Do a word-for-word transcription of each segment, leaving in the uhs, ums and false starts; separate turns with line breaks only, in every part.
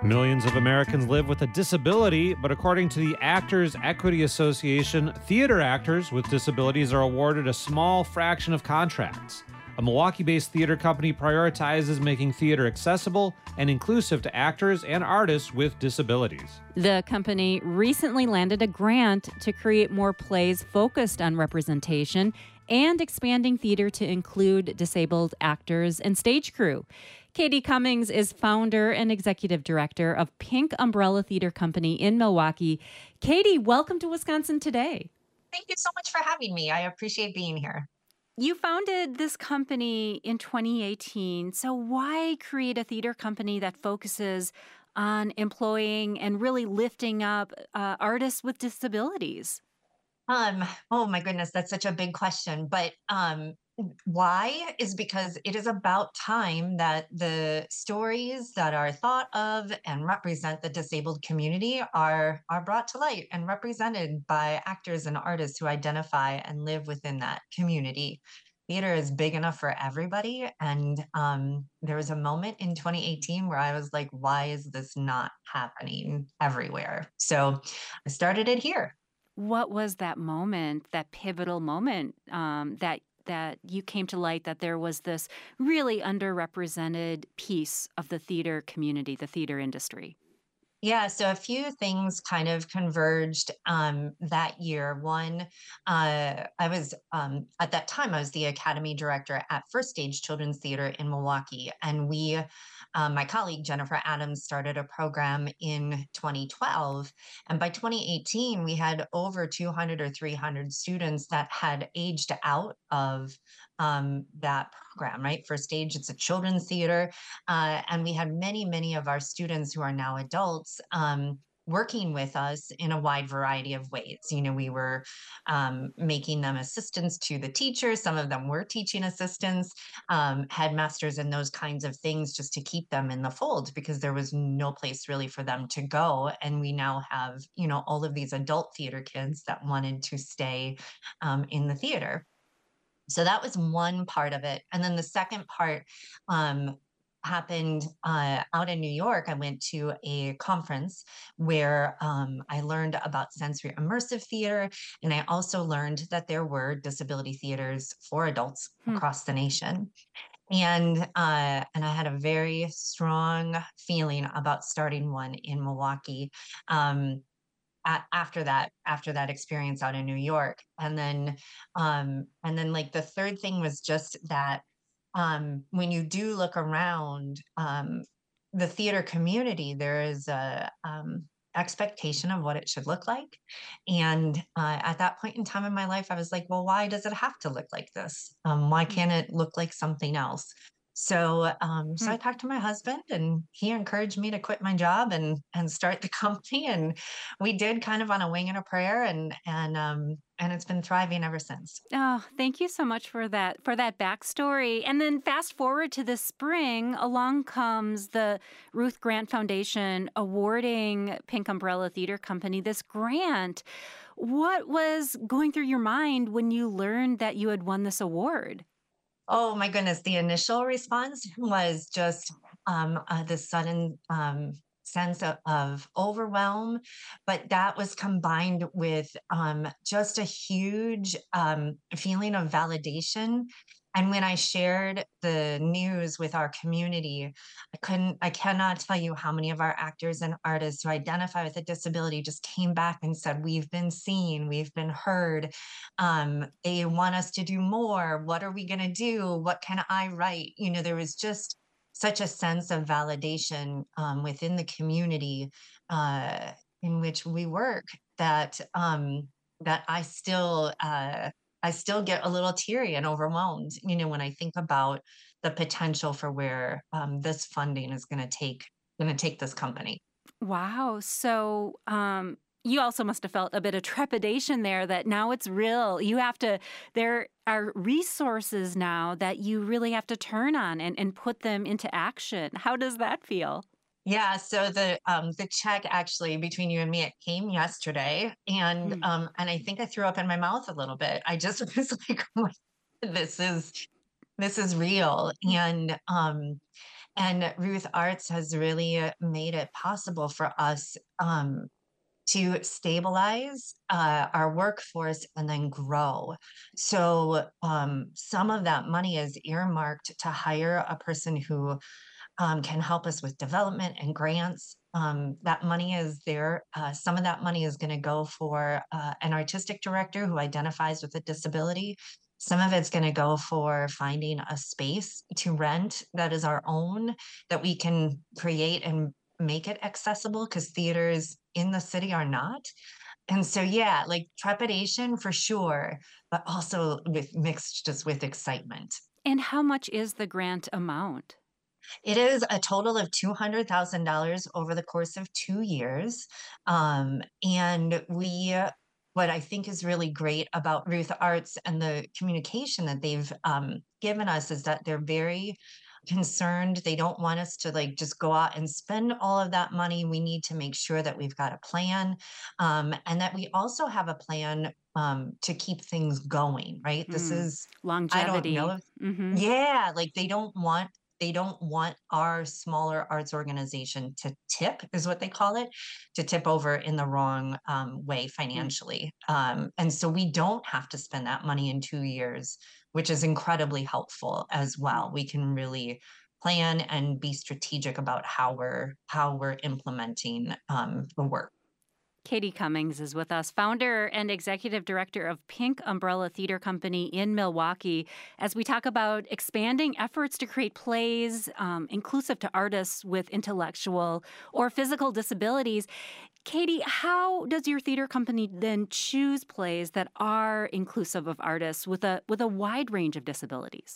Millions of Americans live with a disability, but according to the Actors Equity Association, theater actors with disabilities are awarded a small fraction of contracts. A Milwaukee-based theater company prioritizes making theater accessible and inclusive to actors and artists with disabilities.
The company recently landed a grant to create more plays focused on representation and expanding theater to include disabled actors and stage crew. Katie Cummings is founder and executive director of Pink Umbrella Theater Company in Milwaukee. Katie, welcome to Wisconsin Today.
Thank you so much for having me. I appreciate being here.
You founded this company in twenty eighteen. So why create a theater company that focuses on employing and really lifting up uh, artists with disabilities?
Um, oh my goodness, that's such a big question. But um, why is because it is about time that the stories that are thought of and represent the disabled community are are brought to light and represented by actors and artists who identify and live within that community. Theater is big enough for everybody. And um, there was a moment in twenty eighteen where I was like, why is this not happening everywhere? So I started it here.
What was that moment, that pivotal moment um, that that you came to light that there was this really underrepresented piece of the theater community, the theater industry?
Yeah, so a few things kind of converged um, that year. One, uh, I was um, at that time I was the academy director at First Stage Children's Theater in Milwaukee, and we, um, my colleague Jennifer Adams, started a program in twenty twelve, and by twenty eighteen we had over two hundred or three hundred students that had aged out of um, that program. Right, First Stage, it's a children's theater. Uh, and we had many, many of our students who are now adults um, working with us in a wide variety of ways. You know, we were um, making them assistants to the teachers. Some of them were teaching assistants, um, headmasters, and those kinds of things just to keep them in the fold because there was no place really for them to go. And we now have, you know, all of these adult theater kids that wanted to stay um, in the theater. So that was one part of it. And then the second part, um, happened uh, out in New York. I went to a conference where um, I learned about sensory immersive theater, and I also learned that there were disability theaters for adults
Hmm.
across the nation. And uh, and I had a very strong feeling about starting one in Milwaukee. Um, a- after that after that experience out in New York, and then um and then like the third thing was just that um when you do look around um the theater community, there is a um expectation of what it should look like. And uh, at that point in time in my life I was like, well, why does it have to look like this? Um why
Hmm.
can't it look like something else? So, um, so
Hmm.
I talked to my husband, and he encouraged me to quit my job and and start the company. And we did kind of on a wing and a prayer, and and um, and it's been thriving ever since.
Oh, thank you so much for that for that backstory. And then fast forward to this spring, along comes the Ruth Grant Foundation awarding Pink Umbrella Theater Company this grant. What was going through your mind when you learned that you had won this award?
Oh my goodness, the initial response was just um, uh, the sudden um, sense of, of overwhelm, but that was combined with um, just a huge um, feeling of validation. And when I shared the news with our community, I couldn't, I cannot tell you how many of our actors and artists who identify with a disability just came back and said, we've been seen, we've been heard. Um, they want us to do more. What are we going to do? What can I write? You know, there was just such a sense of validation um, within the community uh, in which we work that um, that I still uh, I still get a little teary and overwhelmed. You know, when I think about the potential for where um, this funding is going to take going to take this company.
Wow. So, um, you also must have felt a bit of trepidation there that now it's real. You have to, there are resources now that you really have to turn on and, and put them into action. How does that feel?
Yeah, so the um the check actually between you and me, it came yesterday, and um and I think I threw up in my mouth a little bit. I just was like, oh my, this is This is real. And um and Ruth Arts has really uh, made it possible for us um to stabilize uh, our workforce and then grow. So um, some of that money is earmarked to hire a person who um, can help us with development and grants. Um, that money is there. Uh, some of that money is going to go for uh, an artistic director who identifies with a disability. Some of it's going to go for finding a space to rent that is our own, that we can create and make it accessible because theaters in the city are not. And so, yeah, like trepidation for sure, but also with mixed just with excitement.
And how much is the grant amount?
It is a total of two hundred thousand dollars over the course of two years. Um, and we, uh, what I think is really great about Ruth Arts and the communication that they've um, given us is that they're very concerned. They don't want us to like just go out and spend all of that money. We need to make sure that we've got a plan um, and that we also have a plan um, to keep things going, right? This
Mm,
is, I don't know
longevity.
if
Hmm.
yeah, like they don't want they don't want our smaller arts organization to tip, is what they call it, to tip over in the wrong um, way financially. Um, and so we don't have to spend that money in two years, which is incredibly helpful as well. We can really plan and be strategic about how we're how we're implementing um, the work.
Katie Cummings is with us, founder and executive director of Pink Umbrella Theater Company in Milwaukee, as we talk about expanding efforts to create plays um, inclusive to artists with intellectual or physical disabilities. Katie, how does your theater company then choose plays that are inclusive of artists with a with a wide range of disabilities?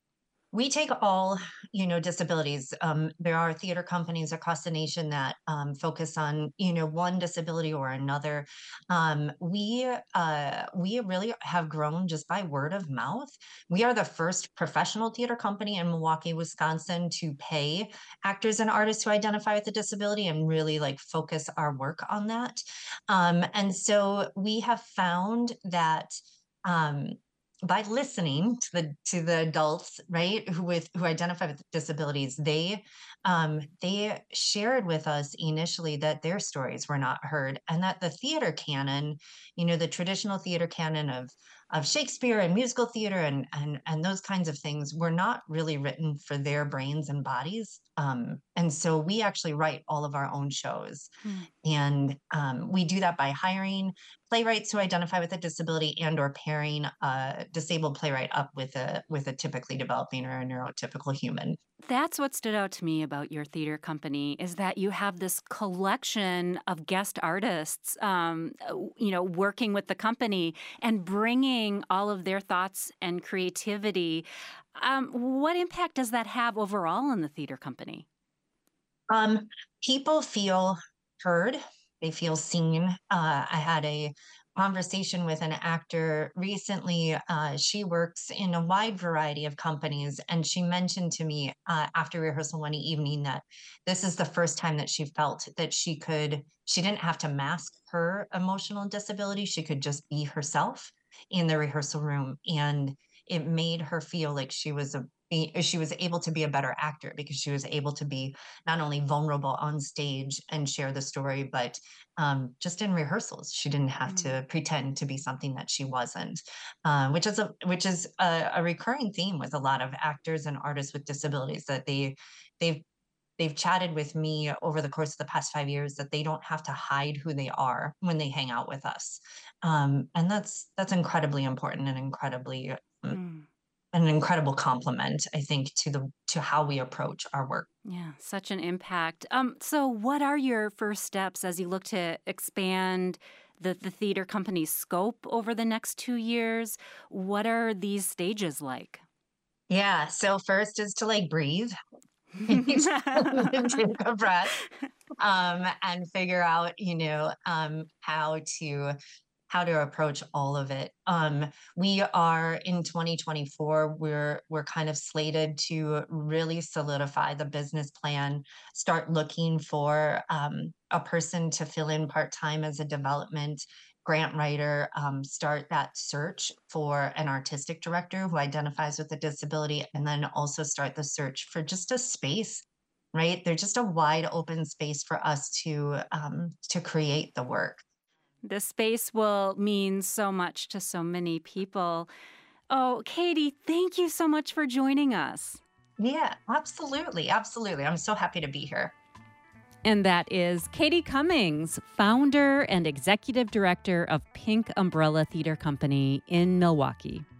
We take all, you know, disabilities. Um, there are theater companies across the nation that um, focus on, you know, one disability or another. Um, we uh, we really have grown just by word of mouth. We are the first professional theater company in Milwaukee, Wisconsin, to pay actors and artists who identify with a disability and really like focus our work on that. Um, and so we have found that. Um, by listening to the to the adults, right, who with who identify with disabilities, they um they shared with us initially that their stories were not heard and that the theater canon, you know, the traditional theater canon of of Shakespeare and musical theater and and and those kinds of things were not really written for their brains and bodies. Um and so we actually write all of our own shows,
Hmm.
and um, we do that by hiring playwrights who identify with a disability and or pairing a disabled playwright up with a with a typically developing or a neurotypical human.
That's what stood out to me about your theater company is that you have this collection of guest artists, um, uh, you know, working with the company and bringing all of their thoughts and creativity. Um, what impact does that have overall in the theater company?
Um, People feel heard, they feel seen. Uh, I had a conversation with an actor recently. Uh, she works in a wide variety of companies, and she mentioned to me uh, after rehearsal one evening that this is the first time that she felt that she could, she didn't have to mask her emotional disability. She could just be herself in the rehearsal room. And it made her feel like she was a she was able to be a better actor because she was able to be not only vulnerable on stage and share the story, but um, just in rehearsals, she didn't have
Mm.
to pretend to be something that she wasn't, uh, which is a which is a, a recurring theme with a lot of actors and artists with disabilities that they they've they've chatted with me over the course of the past five years that they don't have to hide who they are when they hang out with us, um, and that's that's incredibly important and incredibly um,
Mm.
an incredible compliment, I think, to the to how we approach our work.
Yeah, such an impact. Um, so, what are your first steps as you look to expand the, the theater company's scope over the next two years? What are these stages like?
Yeah. So first is to like breathe, take a breath, um, and figure out, you know, um, how to how to approach all of it. Um, we are in twenty twenty-four, we're we're kind of slated to really solidify the business plan, start looking for um, a person to fill in part-time as a development grant writer, um, start that search for an artistic director who identifies with a disability, and then also start the search for just a space, right? There's just a wide open space for us to um, to create the work.
This space will mean so much to so many people. Oh, Katie, thank you so much for joining us.
Yeah, absolutely, absolutely. I'm so happy to be here.
And that is Katie Cummings, founder and executive director of Pink Umbrella Theater Company in Milwaukee.